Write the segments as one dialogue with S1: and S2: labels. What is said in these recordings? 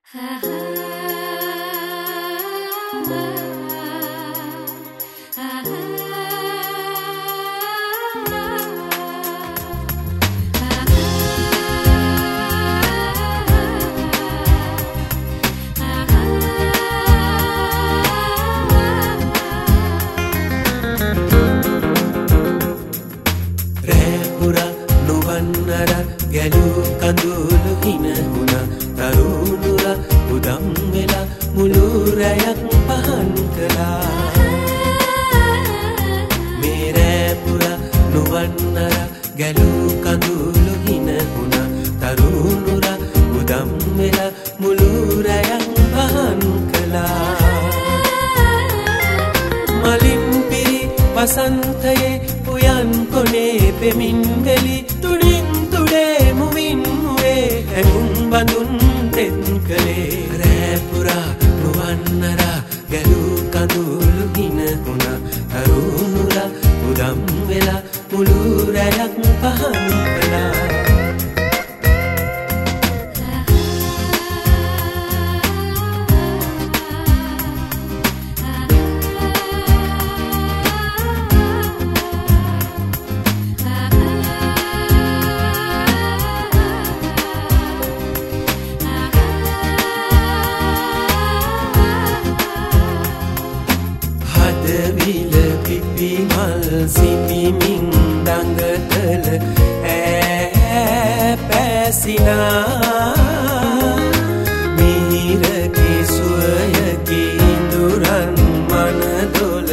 S1: ගැලූ කඳුළු හිනහුණා තරුණුර උදම් වෙලා මුළු රැයක් පහන් කළා මේ රෑ පුරා නුවන්නර ගැලූ කඳුළු හිනහුණා තරුණුර උදම් වෙලා මුළු රැයක් පහන් කළා මලින් පිරි වසන්තයේ උයන් කොනේ පෙමින් වෙලි බඳුන් තෙත් කළේ රෑ පුරා නුවන්නර ගැලූ කඳුළු හිනහුණා තරුණුර උදම් වෙලා මුළු රැයක් පහන් කළා පිපිමල් සිපිමින් දඟතල පැසිනා මිහිරකි සුවයකි ඉඳුරන් මනදොල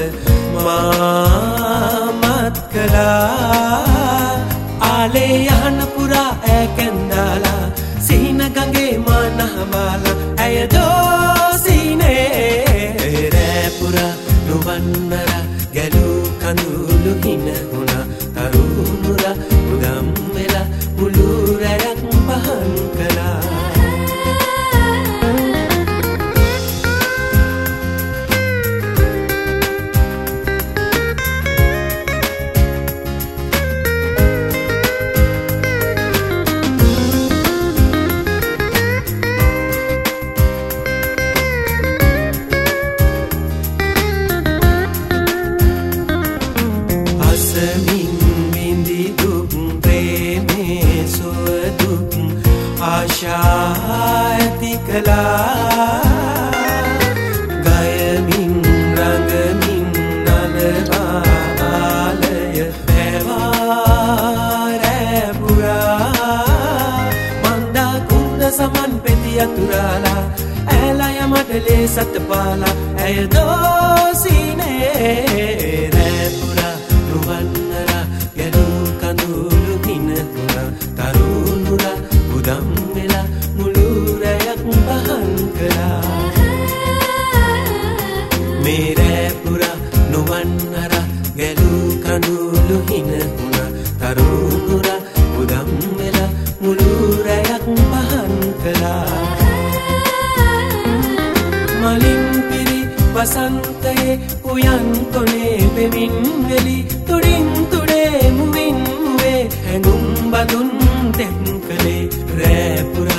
S1: මාමත් කළා ආලේ යහන පුරා ඇකැන්දාලා සිහින ගඟේ මනහබාලා ඇය දෝසිනේ රෑ පුරා නුවන්නර ගැලූ කඳුළු හිනහුණා තරුණුර උදම් වෙලා මුළු රැයක් පහන් කළා ආශාති කළා ගයමින් රඟමින් නලවාලය පැවාරෑ පුරා මන්දා කුන්ද සමන් පෙති අතුරාලා ඇලය මඩලේ සතපාලා ඇය දෝසිනේ රෑ පුරා නුවන්නර ගැලූ කඳුළු හිනහුණා තරුණුර උදම් වෙලා මුළු රැයක් පහන් කළා මේ රෑ පුරා නුවන්නර ගැලූ කඳුළු හිනහුණා තරුණුර උදම් වෙලා මුළු රැයක් පහන් කළා මලින් පිරි වසන්තයේ උයන් කොනේ පෙමින් වෙලි තුඩින් තුඩේ මුවින් මුවේ හැඟුම් බඳුන් තෙත් කළේ රෑ පුරා